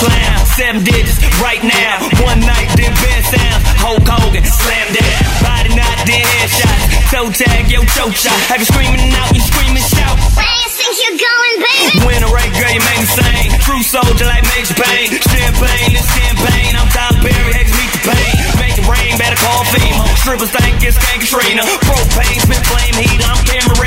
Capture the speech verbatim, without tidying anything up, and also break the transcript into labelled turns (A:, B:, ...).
A: clown. Seven digits right now. One night, then bed sounds. Hulk Hogan, slam down. Body knot, then headshots. Toe tag, yo, choke shot. Have you screaming out, you screaming shout.
B: Where you think you're going, baby?
A: Winter right, girl, you make me sing. True soldier like Major Payne. Champagne, it's champagne. I'm Tyler Perry, X meet the pain. Make it rain, better call FEMA. Strippers think it's King Katrina. Propane, spit flame heat. I'm Cameron.